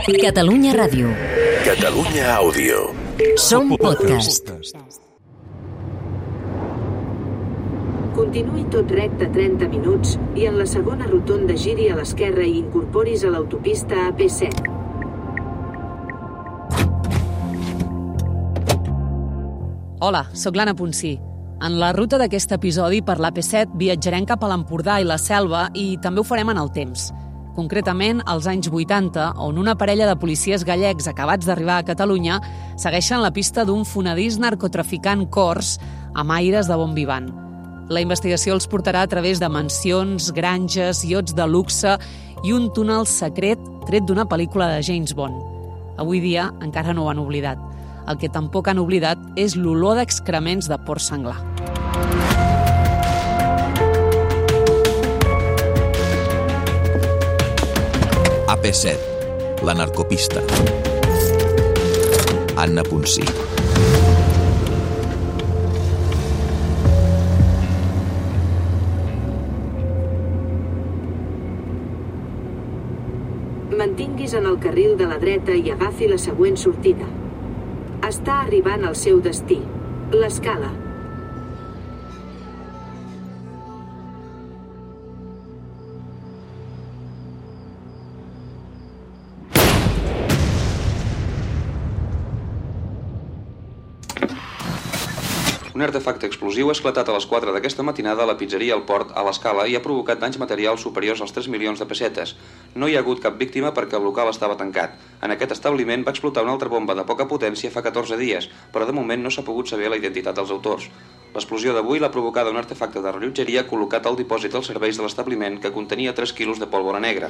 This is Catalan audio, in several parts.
Catalunya Ràdio. Catalunya Àudio. Som podcast. Continuï tot recte 30 minuts i en la segona rotonda giri a l'esquerra i incorporis a l'autopista AP7. Hola, sóc l'Anna Ponsí. En la ruta d'aquest episodi per l'AP7 viatjarem cap a l'Empordà i la Selva i també ho farem en el temps. Concretament, als anys 80, on una parella de policies gallecs acabats d'arribar a Catalunya segueixen la pista d'un fonedís narcotraficant cors amb aires de bon vivant. La investigació els portarà a través de mansions, granges, iots de luxe i un túnel secret tret d'una pel·lícula de James Bond. Avui dia encara no ho han oblidat. El que tampoc han oblidat és l'olor d'excrements de porc senglar. AP7, la narcopista. Anna Ponsí. Mantinguis en el carril de la dreta i agafi la següent sortida. Està arribant al seu destí, l'Escala. Un artefacte explosiu ha esclatat a les 4 d'aquesta matinada a la pizzeria El Port a l'Escala i ha provocat danys materials superiors als 3 milions de pessetes. No hi ha hagut cap víctima perquè el local estava tancat. En aquest establiment va explotar una altra bomba de poca potència fa 14 dies, però de moment no s'ha pogut saber la identitat dels autors. L'explosió d'avui l'ha provocada un artefacte de rellotgeria col·locat al dipòsit dels serveis de l'establiment que contenia 3 quilos de pólvora negra.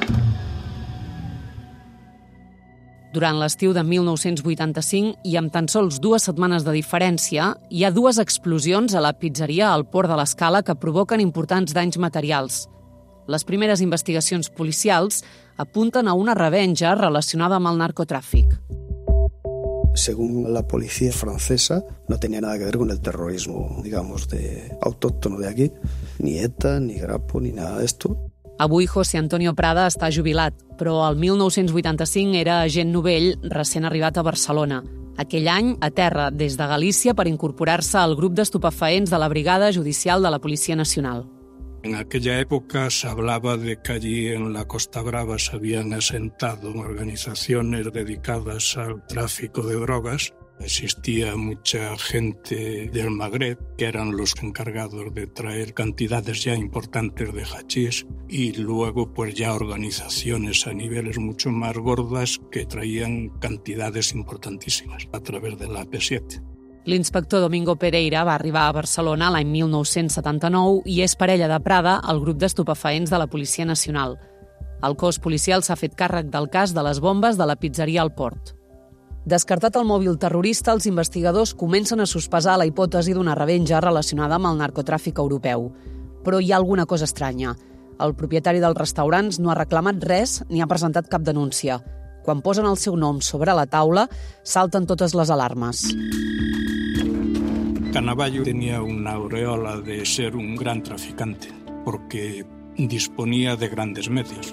Durant l'estiu de 1985, i amb tan sols 2 setmanes de diferència, hi ha 2 explosions a la pizzeria al Port de l'Escala que provoquen importants danys materials. Les primeres investigacions policials apunten a una revenja relacionada amb el narcotràfic. Según la policía francesa, no tenía nada que ver con el terrorismo, digamos, autóctono de aquí, ni ETA, ni Grapo, ni nada de esto. Avui José Antonio Prada està jubilat, però el 1985 era agent novell recent arribat a Barcelona. Aquell any, a terra des de Galícia per incorporar-se al grup d'estupefaents de la Brigada Judicial de la Policia Nacional. En aquella época se hablaba de que allí en la Costa Brava se habían asentado organizaciones dedicadas al tráfico de drogas. Existía mucha gente del Magreb, que eran los encargados de traer cantidades ya importantes de hachís, y luego pues ya organizaciones a niveles mucho más gordas que traían cantidades importantísimas a través de la AP7. L'inspector Domingo Pereira va arribar a Barcelona l'any 1979 i és parella de Prada al grup d'estupefaents de la Policia Nacional. El cos policial s'ha fet càrrec del cas de les bombes de la pizzeria al Port. Descartat el mòbil terrorista, els investigadors comencen a sospesar la hipòtesi d'una revenja relacionada amb el narcotràfic europeu. Però hi ha alguna cosa estranya. El propietari dels restaurants no ha reclamat res ni ha presentat cap denúncia. Quan posen el seu nom sobre la taula, salten totes les alarmes. Canavallo tenía una aureola de ser un gran traficante, porque disponía de grandes medios.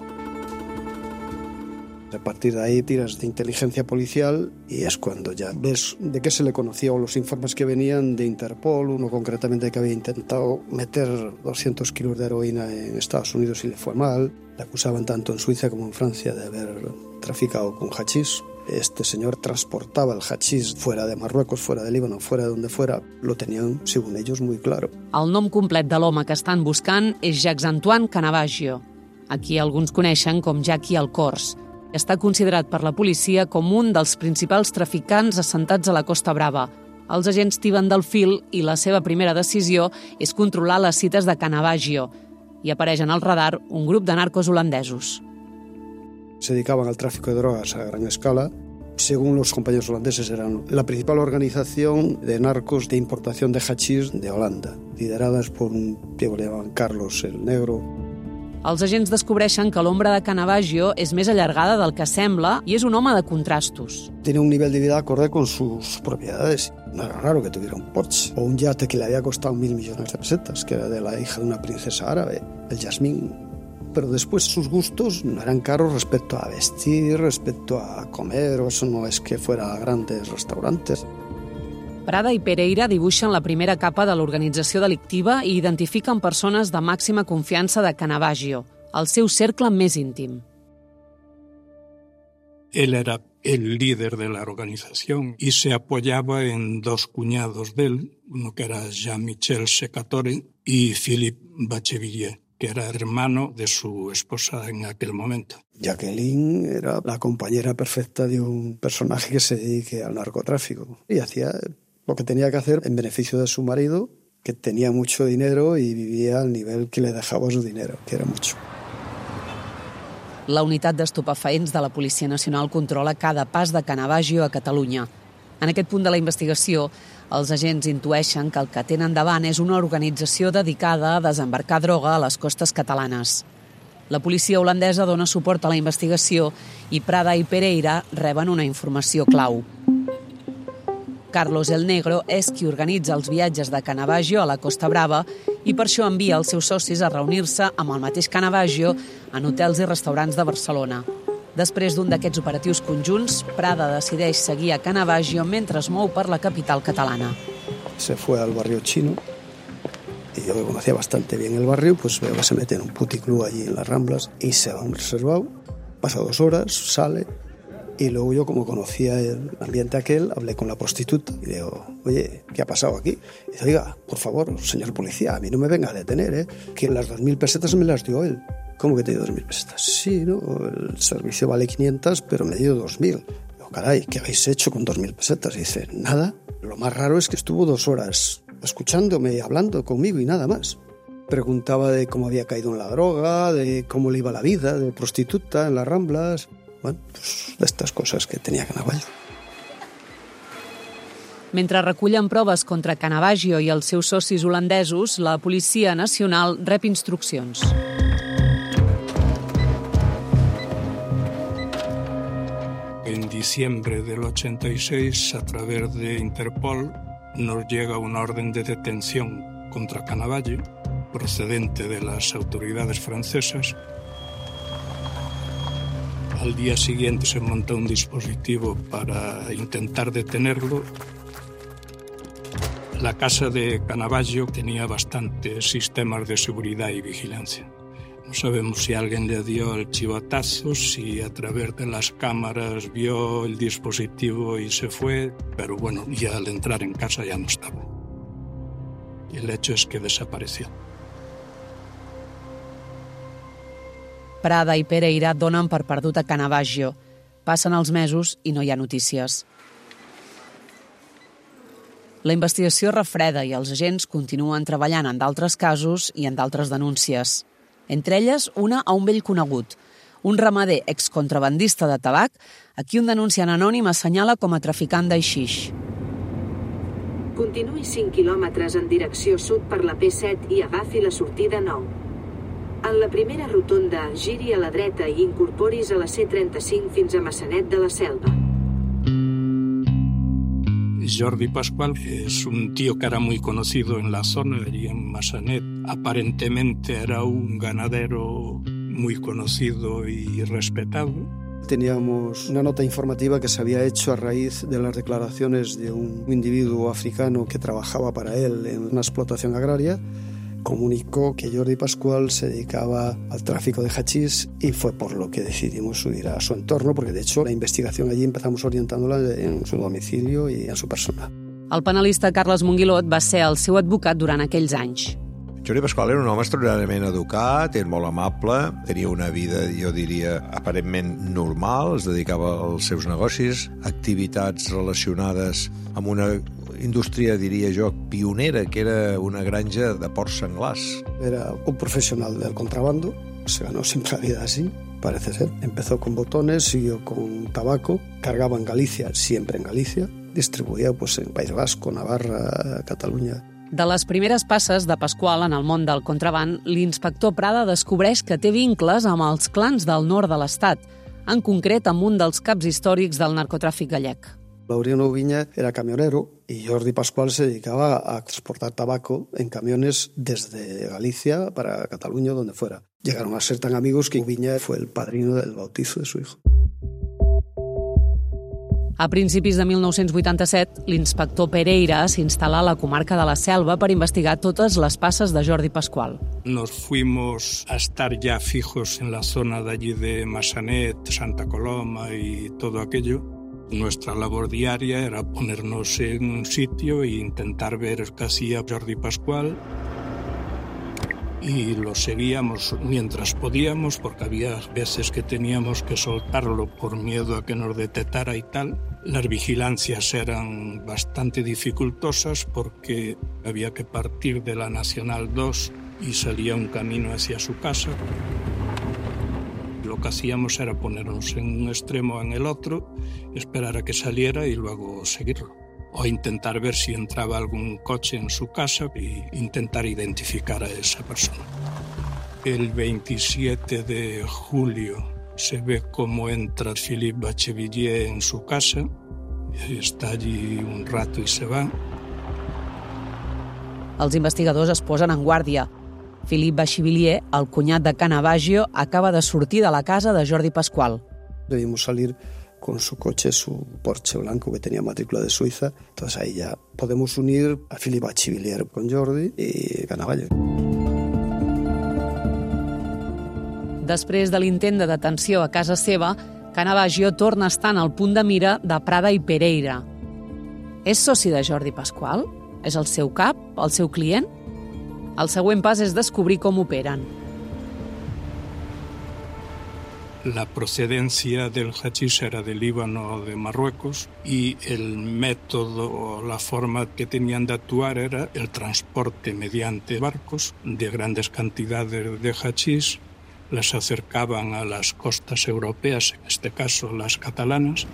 A partir de ahí tiras de inteligencia policial y es cuando ya ves de qué se le conocía o los informes que venían de Interpol, uno concretamente que había intentado meter 200 kilos de heroína en Estados Unidos y le fue mal. Le acusaban tanto en Suiza como en Francia de haber traficado con hachís. Este señor transportaba el hachís fuera de Marruecos, fuera de Líbano, fuera de donde fuera. Lo tenían, según ellos, muy claro. El nom complet de l'home que estan buscant és Jacques-Antoine Canavaggio, a qui alguns coneixen com Jackie el Cors. Està considerat per la policia com un dels principals traficants assentats a la Costa Brava. Els agents tiben del fil i la seva primera decisió és controlar les cites de Canavaggio i apareix en el radar un grup de narcos holandesos. Se dedicaban al tráfico de drogas a gran escala. Según los compañeros holandeses, eran la principal organización de narcos de importación de hachís de Holanda, lideradas por un tío que le llamaban Carlos el Negro. Els agents descobreixen que l'ombra de Canavaggio és més allargada del que sembla i és un home de contrastos. Tenía un nivel de vida acorde con sus propiedades. No era raro que tuviera un Porsche o un yate que le había costado 1.000 millones de pesetas, que era de la hija de una princesa árabe, el Yasmín. pero después sus gustos no eran caros respecto a vestir, respecto a comer, o eso no es que fuera a grandes restaurantes. Prada i Pereira dibuixen la primera capa de l'organització delictiva i identifiquen persones de màxima confiança de Canavaggio, el seu cercle més íntim. Él era el líder de la organización y se apoyaba en dos cuñados de él, uno que era Jean-Michel Secatore y Philippe Bachevilliers, que era hermano de su esposa en aquel momento. Jacqueline era la compañera perfecta de un personaje que se dedique al narcotráfico y hacía lo que tenía que hacer en beneficio de su marido, que tenía mucho dinero y vivía al nivel que le dejaba su dinero, que era mucho. La unitat d'estupefaents de la Policia Nacional controla cada pas de Canavaggio a Catalunya. En aquest punt de la investigació, els agents intueixen que el que tenen davant és una organització dedicada a desembarcar droga a les costes catalanes. La policia holandesa dona suport a la investigació i Prada i Pereira reben una informació clau. Carlos el Negro és qui organitza els viatges de Canavaggio a la Costa Brava i per això envia els seus socis a reunir-se amb el mateix Canavaggio en hotels i restaurants de Barcelona. Després d'un d'aquests operatius conjunts, Prada decideix seguir a Canavaggio mentre es mou per la capital catalana. Se fue al barrio chino y yo que conocía bastante bien el barrio, pues veo que se mete en un puticlub allí en las Ramblas y se va a un reservado, pasa 2 horas, sale. Y luego yo, como conocía el ambiente aquel, hablé con la prostituta y le digo, oye, ¿qué ha pasado aquí? Y dice, oiga, por favor, señor policía, a mí no me venga a detener, que las 2.000 pesetas me las dio él. ¿Cómo que te dio 2.000 pesetas? Sí, ¿no? El servicio vale 500, pero me dio 2.000. Digo, caray, ¿qué habéis hecho con 2.000 pesetas? Y dice, nada. Lo más raro es que estuvo 2 horas escuchándome y hablando conmigo y nada más. Preguntaba de cómo había caído en la droga, de cómo le iba la vida, de prostituta en las Ramblas. Bueno, pues de estas coses que tenia Canavaggio. Mentre recullen proves contra Canavaggio i els seus socis holandesos, la Policia Nacional rep instruccions. En diciembre del 86, a través de Interpol, nos llega una orden de detención contra Canavaggio, procedente de las autoridades francesas. Al día siguiente se monta un dispositivo para intentar detenerlo. La casa de Canavaggio tenía bastantes sistemas de seguridad y vigilancia. No sabemos si alguien le dio el chivatazo, si a través de las cámaras vio el dispositivo y se fue, pero bueno, ya al entrar en casa ya no estaba. Y el hecho es que desapareció. Prada i Pereira donen per perdut a Canavaggio. Passen els mesos i no hi ha notícies. La investigació refreda i els agents continuen treballant en d'altres casos i en d'altres denúncies. Entre elles, una a un vell conegut, un ramader excontrabandista de tabac, a qui un denunciant anònim assenyala com a traficant d'aixix. Continuï 5 quilòmetres en direcció sud per la P7 i agafi la sortida 9. En la primera rotonda, giri a la dreta i incorporis a la C35 fins a Massanet de la Selva. Jordi Pascual es un tío que era muy conocido en la zona, allí en Massanet. Aparentemente era un ganadero muy conocido y respetado. Teníamos una nota informativa que se había hecho a raíz de las declaraciones de un individuo africano que trabajaba para él en una explotación agraria. Comunicó que Jordi Pascual se dedicaba al tráfico de hachís y fue por lo que decidimos subir a su entorno, porque de hecho la investigación allí empezamos orientándola en su domicilio y en su persona. El penalista Carles Monguilot va ser el seu advocat durant aquells anys. Jordi Pascual era un home extraordinàriament educat, era molt amable, tenia una vida, jo diria, aparentment normal, es dedicava als seus negocis, activitats relacionades amb una indústria, diria jo, pionera, que era una granja de porcs senglars. Era un profesional del contrabando, se ganó siempre la vida así, parece ser. Empezó con botones, siguió con tabaco, cargaba en Galicia, siempre en Galicia, distribuïa pues, en País Vasco, Navarra, Catalunya. De les primeres passes de Pasqual en el món del contraband, l'inspector Prada descobreix que té vincles amb els clans del nord de l'Estat, en concret amb un dels caps històrics del narcotràfic gallec. Laureano Viña era camionero y Jordi Pascual se dedicaba a transportar tabaco en camiones desde Galicia para Cataluña, donde fuera. Llegaron a ser tan amigos que Viña fue el padrino del bautizo de su hijo. A principis de 1987, l'inspector Pereira s'instal·la a la comarca de la Selva per investigar totes les passes de Jordi Pascual. Nos fuimos a estar ya fijos en la zona de allí de Massanet, Santa Coloma y todo aquello. Nuestra labor diaria era ponernos en un sitio e intentar ver qué hacía Jordi Pascual. Y lo seguíamos mientras podíamos, porque había veces que teníamos que soltarlo por miedo a que nos detectara y tal. Las vigilancias eran bastante dificultosas porque había que partir de la Nacional 2 y salía un camino hacia su casa. Lo que hacíamos era ponernos en un extremo o en el otro, esperar a que saliera y luego seguirlo. O intentar ver si entraba algún coche en su casa e intentar identificar a esa persona. El 27 de julio se ve cómo entra Philippe Bachevillier en su casa, està allí un rato i se va. Els investigadors es posen en guàrdia. Philippe Bachevillier, el cunyat de Canavaggio, acaba de sortir de la casa de Jordi Pascual. Debimos salir con su coche, su Porsche blanco que tenía matrícula de Suiza. Entonces ahí ya podemos unir a Philippe Bachevillier con Jordi y Canavaggio. Després de l'intent de detenció a casa seva, Canavaggio torna a estar en el punt de mira de Prada i Pereira. És soci de Jordi Pascual? És el seu cap? El seu client? El següent pas és descobrir com operen. La procedencia del hachís era del Líbano o de Marruecos y el método o la forma que tenían de actuar era el transporte mediante barcos de grandes cantidades de hachís, las acercaban a las costas europeas, en este caso las catalanas.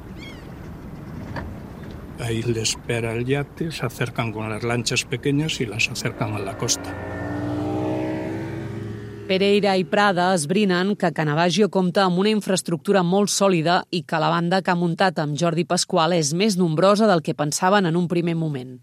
Ahí les espera el yate, se acercan con las lanchas pequeñas y las acercan a la costa. Pereira i Prada esbrinen que Canavaggio compta amb una infraestructura molt sòlida i que la banda que ha muntat amb Jordi Pascual és més nombrosa del que pensaven en un primer moment.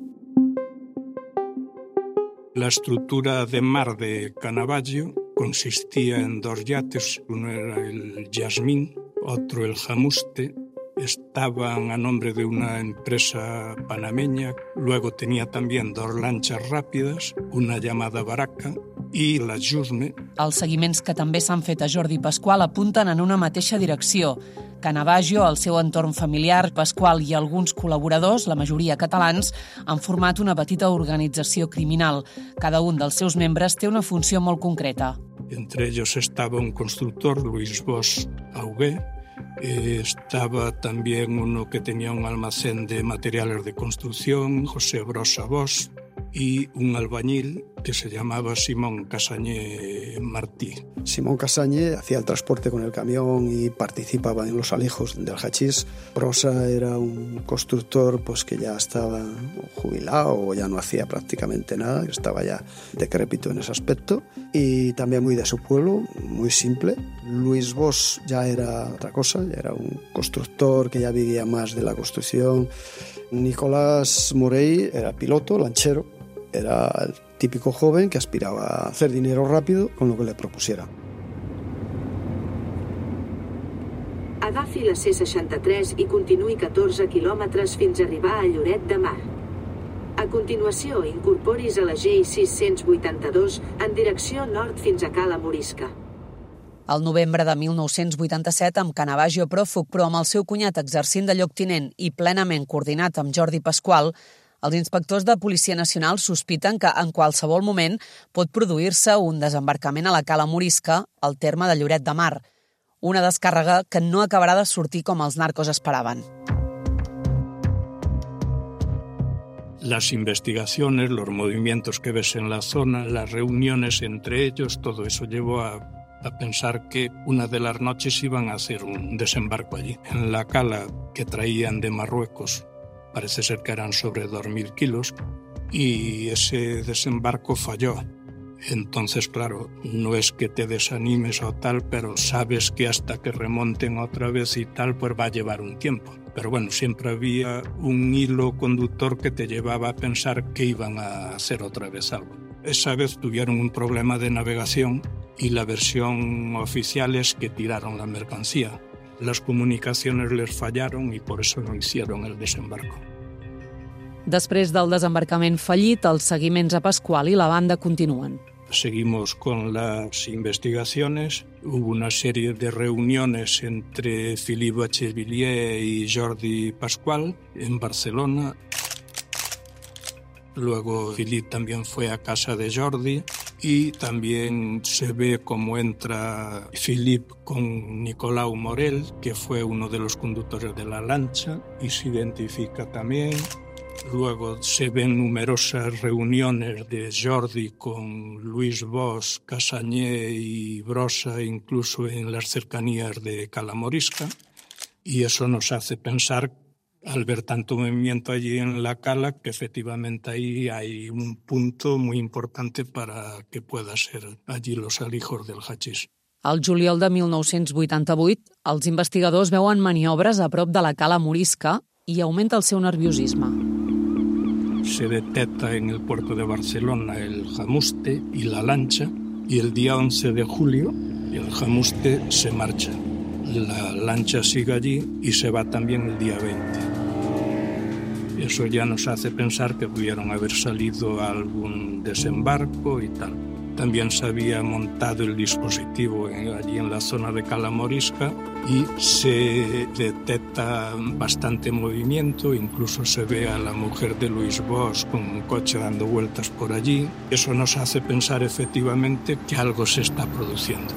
La estructura de mar de Canavaggio consistía en dos yates, uno era el Yasmín, otro el Jamuste. Estaban a nombre de una empresa panameña, luego tenía también dos lanchas rápidas, una llamada Baraka i la Jusme. Els seguiments que també s'han fet a Jordi Pascual apunten en una mateixa direcció. Canavaggio, el seu entorn familiar, Pascual i alguns col·laboradors, la majoria catalans, han format una petita organització criminal. Cada un dels seus membres té una funció molt concreta. Entre ellos estaba un constructor, Luis Bosch Augué. Estaba también uno que tenía un almacén de materiales de construcción, José Brosa Bosch, y un albañil que se llamaba Simón Casañé Martí. Simón Casañé hacía el transporte con el camión y participaba en los alijos del hachís. Brosa era un constructor pues que ya estaba jubilado o ya no hacía prácticamente nada, estaba ya decrépito en ese aspecto, y también muy de su pueblo, muy simple. Luis Bosch ya era otra cosa, ya era un constructor que ya vivía más de la construcción. Nicolás Morey era piloto, lanchero, era el típico joven que aspiraba a hacer dinero rápido con lo que le propusiera. Agafi la C63 i continuï 14 quilòmetres fins a arribar a Lloret de Mar. A continuació, incorporis a la GI-682 en direcció nord fins a Cala Morisca. Al novembre de 1987, amb Canavaggio pròfug, però amb el seu cunyat exercint de lloctinent i plenament coordinat amb Jordi Pascual, els inspectors de Policia Nacional sospiten que en qualsevol moment pot produir-se un desembarcament a la Cala Morisca, al terme de Lloret de Mar. Una descàrrega que no acabarà de sortir com els narcos esperaven. Las investigaciones, los movimientos que ves en la zona, las reuniones entre ellos, todo eso llevó a pensar que una de las noches iban a hacer un desembarco allí. En la cala que traían de Marruecos, parece ser que eran sobre 2.000 kilos, y ese desembarco falló. Entonces, claro, no es que te desanimes o tal, pero sabes que hasta que remonten otra vez y tal, pues va a llevar un tiempo. Pero bueno, siempre había un hilo conductor que te llevaba a pensar que iban a hacer otra vez algo. Esa vez tuvieron un problema de navegación y la versión oficial es que tiraron la mercancía. Las comunicaciones les fallaron y por eso no hicieron el desembarco. Després del desembarcament fallit, els seguiments a Pasqual i la banda continuen. Seguimos con las investigaciones. Hubo una serie de reuniones entre Philippe Bachevillier y Jordi Pasqual en Barcelona. Luego Philippe también fue a casa de Jordi y también se ve cómo entra Philippe con Nicolau Morel, que fue uno de los conductores de la lancha, y se identifica también. Luego se ven numerosas reuniones de Jordi con Luis Bosch, Casañé y Brossa, incluso en las cercanías de Cala Morisca, y eso nos hace pensar, al ver tanto movimiento allí en la cala, que efectivamente ahí hay un punto muy importante para que pueda ser allí los alijos del hachís. Al juliol de 1988, els investigadors veuen maniobres a prop de la Cala Morisca i augmenta el seu nerviosisme. Se detecta en el puerto de Barcelona el Jamuste y la lancha, y el día 11 de julio el Jamuste se marcha. La lancha sigue allí y se va también el día 20. Eso ya nos hace pensar que pudieron haber salido a algún desembarco y tal. También se había montado el dispositivo allí en la zona de Cala Morisca y se detecta bastante movimiento, incluso se ve a la mujer de Luis Bosch con un coche dando vueltas por allí. Eso nos hace pensar efectivamente que algo se está produciendo.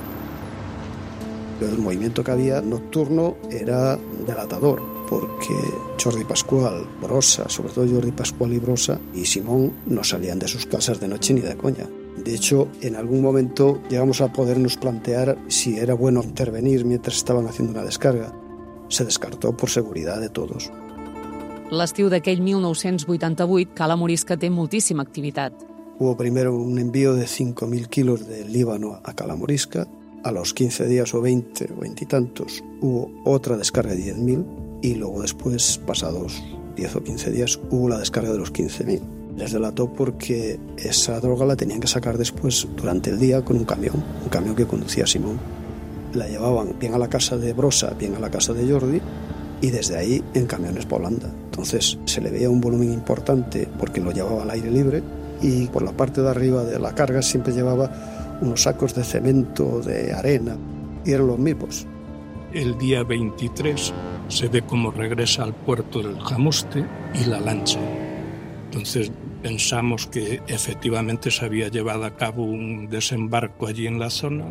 El movimiento que había nocturno era delatador, porque Jordi Pasqual, Brossa, sobre todo Jordi Pasqual y Brossa y Simón no salían de sus casas de noche ni de coña. De hecho, en algún momento llegamos a podernos plantear si era bueno intervenir mientras estaban haciendo una descarga. Se descartó por seguridad de todos. L'estiu d'aquell 1988, Cala Morisca té moltíssima activitat. Hubo primero un envío de 5.000 kilos del Líbano a Cala Morisca. A los 15 días o 20 y tantos hubo otra descarga de 10.000 y luego después, pasados 10 o 15 días, hubo la descarga de los 15.000. Les delató porque esa droga la tenían que sacar después durante el día con un camión que conducía Simón. La llevaban bien a la casa de Brossa, bien a la casa de Jordi y desde ahí en camiones para Holanda. Entonces se le veía un volumen importante porque lo llevaba al aire libre y por la parte de arriba de la carga siempre llevaba unos sacos de cemento, de arena, y eran los mismos. El día 23 se ve cómo regresa al puerto del Jamuste y la lancha. Entonces pensamos que efectivamente se había llevado a cabo un desembarco allí en la zona.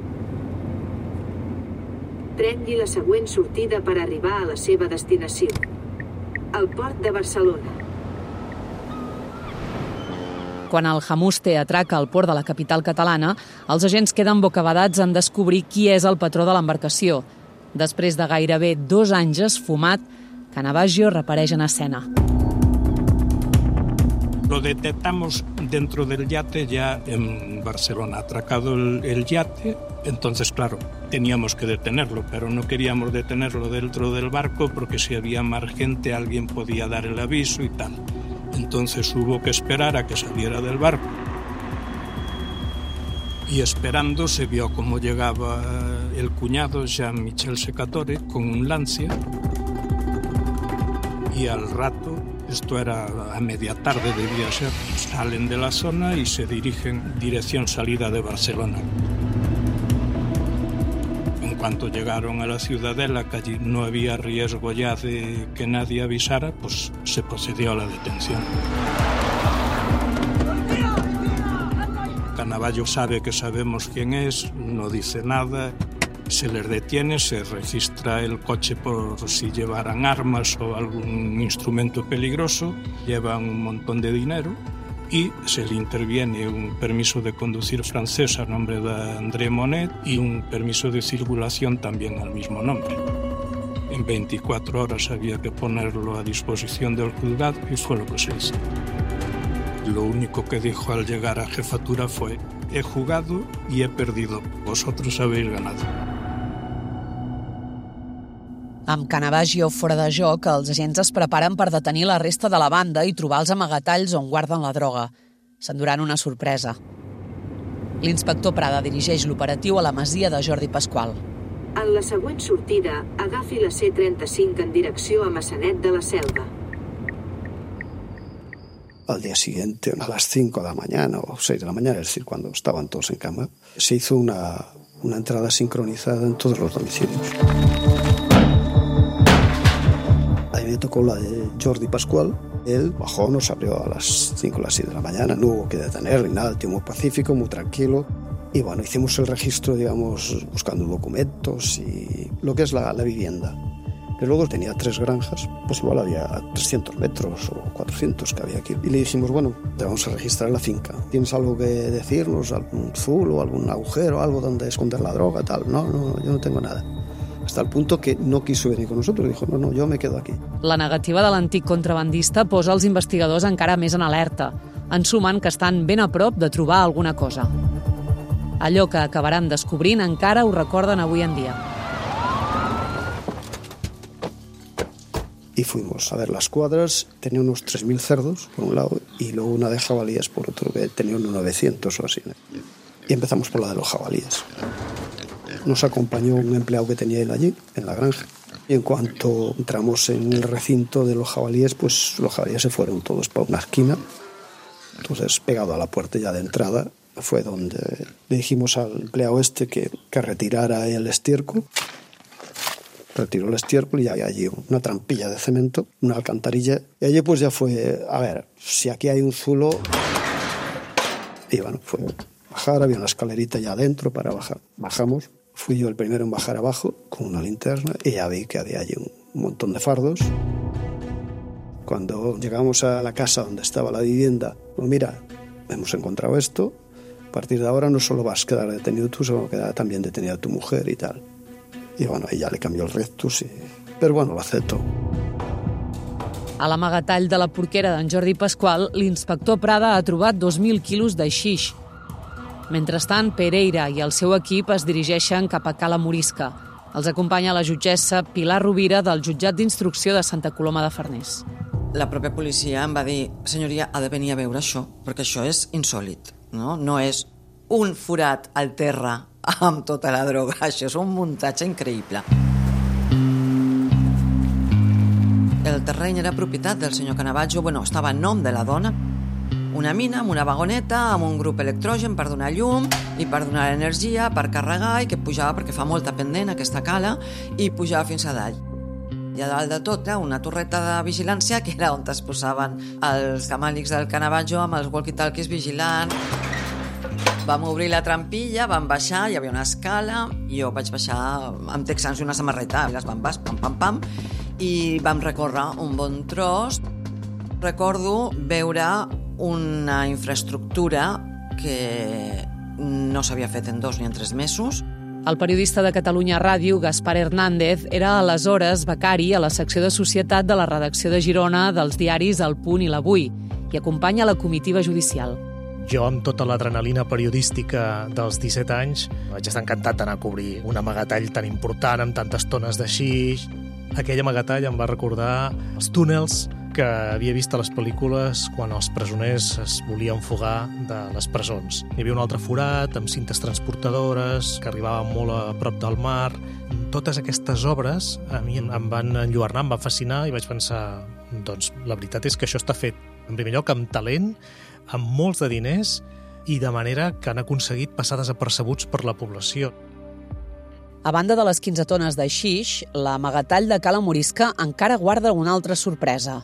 Prengui la següent sortida per arribar a la seva destinació. El port de Barcelona. Quan el Jamuste atraca al port de la capital catalana, els agents queden bocabadats en descobrir qui és el patró de l'embarcació. Després de gairebé 2 anys esfumat, Canavaggio reapareix en escena. Lo detectamos dentro del yate ya en Barcelona. Atracado el yate, entonces, claro, teníamos que detenerlo, pero no queríamos detenerlo dentro del barco porque si había más gente alguien podía dar el aviso y tal. Entonces hubo que esperar a que saliera del barco. Y esperando se vio cómo llegaba el cuñado Jean-Michel Secatore con un Lancia y al rato, esto era a media tarde debía ser, salen de la zona y se dirigen dirección salida de Barcelona. En cuanto llegaron a la Ciudadela, que allí no había riesgo ya de que nadie avisara, pues se procedió a la detención. Canavaggio sabe que sabemos quién es, no dice nada, se les detiene, se registra el coche por si llevaran armas o algún instrumento peligroso, llevan un montón de dinero y se le interviene un permiso de conducir francés a nombre de André Monet y un permiso de circulación también al mismo nombre. En 24 horas había que ponerlo a disposición del juzgado y fue lo que se hizo. Lo único que dijo al llegar a jefatura fue: he jugado y he perdido, vosotros habéis ganado. Amb Canavaggio fora de joc, els agents es preparen per detenir la resta de la banda i trobar els amagatalls on guarden la droga. s'enduran una sorpresa. L'inspector Prada dirigeix l'operatiu a la masia de Jordi Pasqual. En la següent sortida, agafi la C-35 en direcció a Massanet de la Selva. Al día siguiente, a las 5 de la mañana o 6 de la mañana, es decir, cuando estaban todos en cama, se hizo una entrada sincronizada en todos los domicilios. A mí me tocó la de Jordi Pasqual. Él bajó, nos abrió a las 5 o las 6 de la mañana, no hubo que detener ni nada, el tío muy pacífico, muy tranquilo. Y bueno, hicimos el registro, digamos, buscando documentos y lo que es la vivienda. Que luego tenía 3 granjas, pues igual había 300 metros o 400 que había aquí. Y le dijimos, bueno, te vamos a registrar la finca. ¿Tienes algo que decirnos? ¿Algún zulo, algún agujero, algo donde esconder la droga, tal? No, yo no tengo nada. Hasta el punto que no quiso venir con nosotros. Dijo, no, yo me quedo aquí. La negativa de l'antic contrabandista posa els investigadors encara més en alerta. En sumen que estan ben a prop de trobar alguna cosa. Allò que acabaran descobrint encara ho recorden avui en dia. Y fuimos a ver las cuadras, tenía unos 3.000 cerdos por un lado y luego una de jabalíes por otro, que tenía unos 900 o así. Y empezamos por la de los jabalíes. Nos acompañó un empleado que tenía él allí, en la granja. Y en cuanto entramos en el recinto de los jabalíes, pues los jabalíes se fueron todos para una esquina. Entonces, pegado a la puerta ya de entrada, fue donde le dijimos al empleado que retirara el estiércol. Retiró el estiércol y había allí una trampilla de cemento, una alcantarilla. Y allí pues ya fue, a ver, si aquí hay un zulo. Y bueno, fue bajar, había una escalerita ya adentro para bajar. Bajamos, fui yo el primero en bajar abajo con una linterna y ya vi que había allí un montón de fardos. Cuando llegamos a la casa donde estaba la vivienda, pues mira, hemos encontrado esto, a partir de ahora no solo vas a quedar detenido tú, sino quedará también detenida tu mujer y tal. I bueno, ella li canvió el rectus, però bueno, l'acepto. A l'amagatall de la porquera d'en Jordi Pasqual, l'inspector Prada ha trobat 2.000 quilos de xix. Mentrestant, Pereira i el seu equip es dirigeixen cap a Cala Morisca. Els acompanya la jutgessa Pilar Rovira del jutjat d'instrucció de Santa Coloma de Farners. La pròpia policia em va dir, senyoria, ha de venir a veure això, perquè això és insòlit, no? No és un forat al terra amb tota la droga. Això és un muntatge increïble. El terreny era propietat del senyor Canavaggio, estava en nom de la dona. Una mina amb una vagoneta, amb un grup electrogen per donar llum i per donar energia, per carregar, i que pujava perquè fa molta pendent aquesta cala, i pujava fins a dalt. I a dalt de tot una torreta de vigilància que era on es posaven els camàlics del Canavaggio amb els walkie-talkies vigilant. Vam obrir la trampilla, vam baixar, hi havia una escala, i jo vaig baixar amb texans i una samarreta, les bambes, pam, pam, pam, i vam recórrer un bon tros. Recordo veure una infraestructura que no s'havia fet en 2 ni en 3 mesos. El periodista de Catalunya Ràdio, Gaspar Hernández, era aleshores becari a la secció de Societat de la redacció de Girona dels diaris El Punt i l'Avui, i acompanya la comitiva judicial. Jo, amb tota l'adrenalina periodística dels 17 anys, vaig estar encantat d'anar a cobrir un amagatall tan important amb tantes tones de xix. Aquell amagatall em va recordar els túnels que havia vist a les pel·lícules quan els presoners es volien fugar de les presons. Hi havia un altre forat amb cintes transportadores que arribaven molt a prop del mar. Totes aquestes obres a mi em van enlluernar, em van fascinar, i vaig pensar, doncs la veritat és que això està fet, en primer lloc, amb talent, amb molts de diners, i de manera que han aconseguit passar desapercebuts per la població. A banda de les 15 tones de xix, l'amagatall de Cala Morisca encara guarda una altra sorpresa.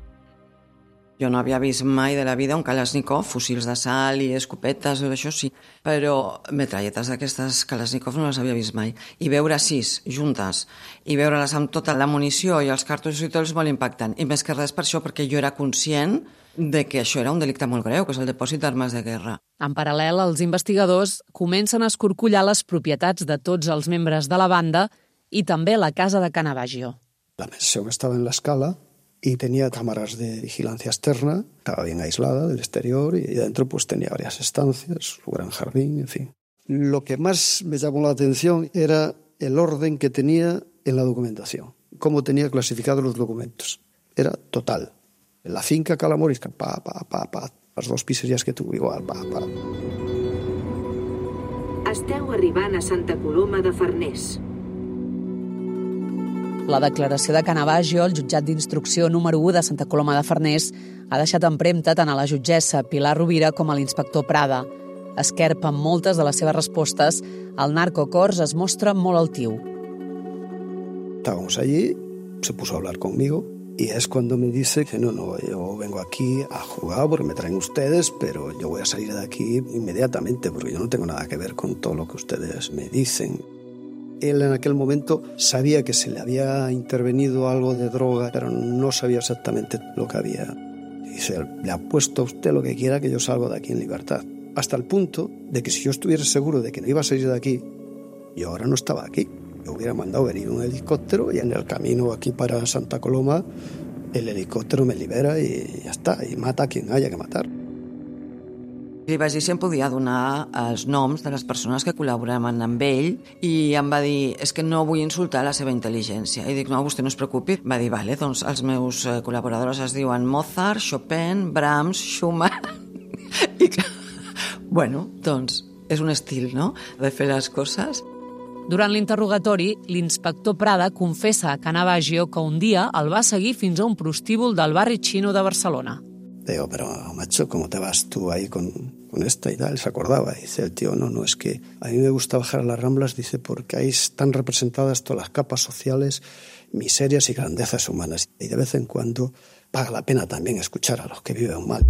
Jo no havia vist mai de la vida un Kalashnikov, fusils de sal i escopetes, això sí, però metralletes d'aquestes Kalashnikov no les havia vist mai. I veure 6 juntes, i veure-les amb tota la munició i els cartutxos i tot és molt impactant. I més que res per això, perquè jo era conscient de que això era un delicte molt greu, que és el dipòsit d'armes de guerra. En paral·lel, els investigadors comencen a escorcollar les propietats de tots els membres de la banda i també la casa de Canavaggio. La mansión estaba en la escala y tenía cámaras de vigilancia externa, estaba bien aislada del exterior, y dentro pues tenía varias estancias, su gran jardín, en fin. Lo que más me llamó la atención era el orden que tenía en la documentación, cómo tenía clasificados los documentos. Era total. En la finca Cala Morisca, les dues pizzeries que tu, igual, va. Esteu arribant a Santa Coloma de Farners. La declaració de Canavaggio al jutjat d'instrucció número 1 de Santa Coloma de Farners ha deixat empremta tant a la jutgessa Pilar Rovira com a l'inspector Prada. Esquerp amb moltes de les seves respostes, el narcocors es mostra molt altiu. Estábamos allí, se puso a hablar conmigo y es cuando me dice que no, yo vengo aquí a jugar porque me traen ustedes, pero yo voy a salir de aquí inmediatamente porque yo no tengo nada que ver con todo lo que ustedes me dicen. Él en aquel momento sabía que se le había intervenido algo de droga, pero no sabía exactamente lo que había. Dice, le apuesto a usted lo que quiera que yo salgo de aquí en libertad. Hasta el punto de que si yo estuviera seguro de que no iba a salir de aquí, yo ahora no estaba aquí. Yo hubiera mandado venir un helicóptero y en el camino aquí para Santa Coloma el helicòptero me libera i ja està, i mata a quien haya que matar. Li vaig dir si em podia donar els noms de les persones que col·laboraven amb ell i em va dir, és que no vull insultar la seva intel·ligència. I dic, no, vostè no es preocupi. Va dir, vale, doncs els meus col·laboradors es diuen Mozart, Chopin, Brahms, Schumann... I que... Bueno, doncs és un estil, no?, de fer les coses. Durant l'interrogatori, l'inspector Prada confessa a Canavaggio que un dia el va seguir fins a un prostíbul del barri xino de Barcelona. Digo, pero macho, ¿cómo te vas tú ahí con esta y tal? Se acordaba. Dice el tío, no, es que a mí me gusta bajar a las Ramblas, dice, porque ahí están representadas todas las capas sociales, miserias y grandezas humanas. Y de vez en cuando paga la pena también escuchar a los que viven mal.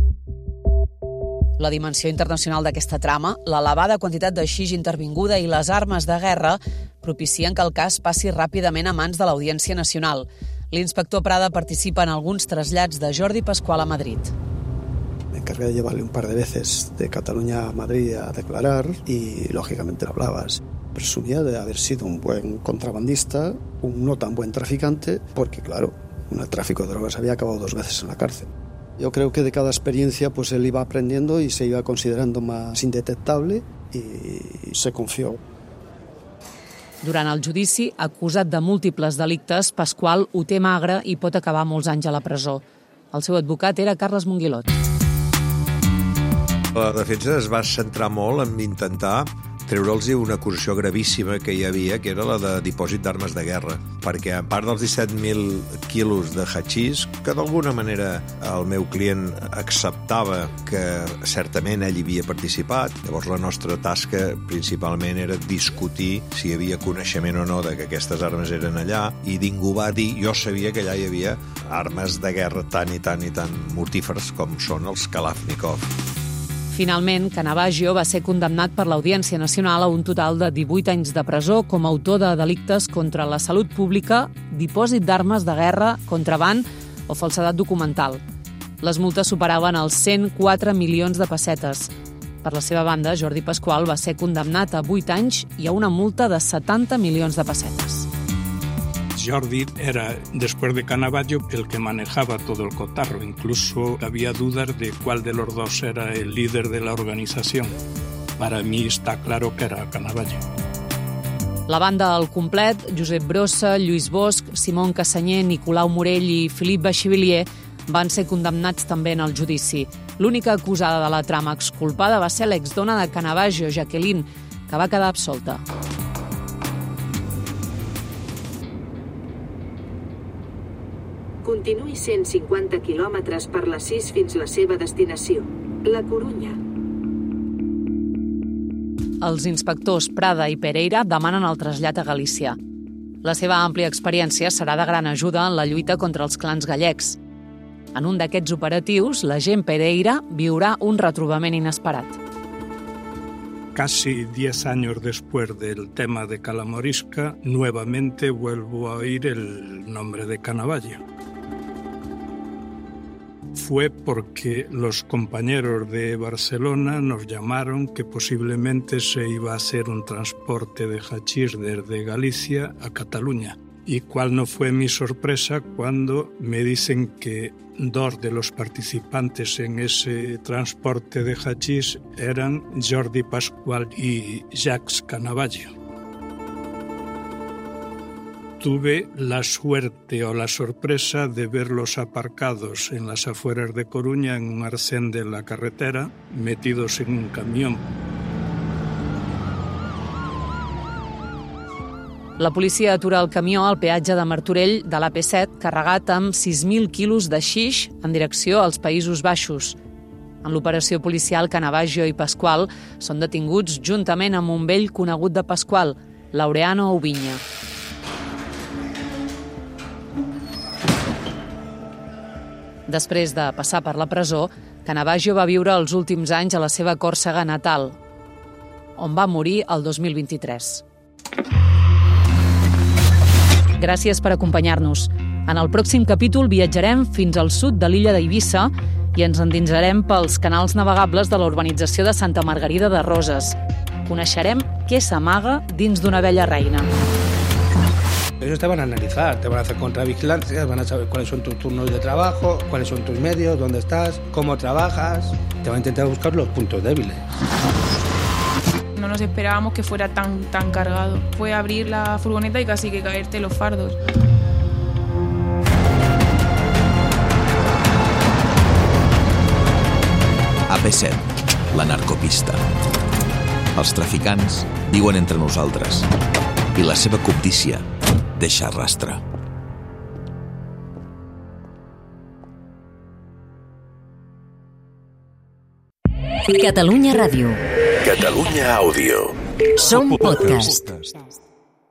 La dimensió internacional d'aquesta trama, l'elevada quantitat de xix intervinguda i les armes de guerra propicien que el cas passi ràpidament a mans de l'Audiència Nacional. L'inspector Prada participa en alguns trasllats de Jordi Pascual a Madrid. Me encargué de llevarle un par de veces de Cataluña a Madrid a declarar y, lógicamente, hablabas. Presumía de haber sido un buen contrabandista, un no tan buen traficante, porque, claro, en el tráfico de drogas había acabado 2 veces en la cárcel. Yo creo que de cada experiencia pues él iba aprendiendo y se iba considerando más indetectable y se confió. Durant el judici, acusat de múltiples delictes, Pascual ho té magre i pot acabar molts anys a la presó. El seu advocat era Carles Monguilot. La defensa es va centrar molt en intentar treure'ls una acusació gravíssima que hi havia, que era la de dipòsit d'armes de guerra, perquè a part dels 17.000 quilos de hachís, que d'alguna manera el meu client acceptava que certament ell hi havia participat, llavors la nostra tasca principalment era discutir si hi havia coneixement o no de que aquestes armes eren allà, i ningú va dir, jo sabia que allà hi havia armes de guerra tan i tan mortíferes com són els Kalashnikov. Finalment, Canavaggio va ser condemnat per l'Audiència Nacional a un total de 18 anys de presó com a autor de delictes contra la salut pública, dipòsit d'armes de guerra, contraban o falsedat documental. Les multes superaven els 104 milions de pessetes. Per la seva banda, Jordi Pascual va ser condemnat a 8 anys i a una multa de 70 milions de pessetes. Jordi era, después de Canavaggio, el que manejaba todo el cotarro. Incluso había dudas de cuál de los dos era el líder de la organización. Para mí está claro que era Canavaggio. La banda al complet, Josep Brossa, Lluís Bosch, Simón Cassanyer, Nicolau Morell i Philippe Bachivillier, van ser condemnats també en el judici. L'única acusada de la trama exculpada va ser l'exdona de Canavaggio, Jacqueline, que va quedar absolta. Continuï 150 quilòmetres per la 6 fins la seva destinació, La Corunya. Els inspectors Prada i Pereira demanen el trasllat a Galícia. La seva àmplia experiència serà de gran ajuda en la lluita contra els clans gallecs. En un d'aquests operatius, l'agent Pereira viurà un retrobament inesperat. Casi 10 años después del tema de Calamorisca, nuevamente vuelvo a oír el nombre de Canavaggio. Fue porque los compañeros de Barcelona nos llamaron que posiblemente se iba a hacer un transporte de hachís desde Galicia a Cataluña. Y cuál no fue mi sorpresa cuando me dicen que 2 de los participantes en ese transporte de hachís eran Jordi Pascual y Jacques Canavaggio. tuve la suerte o la sorpresa de verlos aparcados en las afueras de Coruña, en un arcén de la carretera, metidos en un camión. La policia atura el camió al peatge de Martorell de l'AP7 carregat amb 6.000 quilos de xix en direcció als Països Baixos. En l'operació policial, Canavaggio i Pasqual són detinguts juntament amb un vell conegut de Pasqual, Laureano Oubiña. Després de passar per la presó, Canavaggio va viure els últims anys a la seva Còrsega natal, on va morir el 2023. Gràcies per acompanyar-nos. En el pròxim capítol viatjarem fins al sud de l'illa d'Eivissa i ens endinsarem pels canals navegables de la urbanització de Santa Margarida de Roses. Coneixerem què s'amaga dins d'una vella reina. Ellos te van a analizar, te van a hacer contravigilancia, van a saber cuáles son tus turnos de trabajo, cuáles son tus medios, dónde estás, cómo trabajas. Te van a intentar buscar los puntos débiles. No nos esperábamos que fuera tan cargado. Fue abrir la furgoneta y casi que caerte los fardos. AP7, la narcopista. Els traficants viuen entre nosaltres i la seva cobdícia deixa rastre. Catalunya Ràdio. Catalunya Àudio. Som podcast.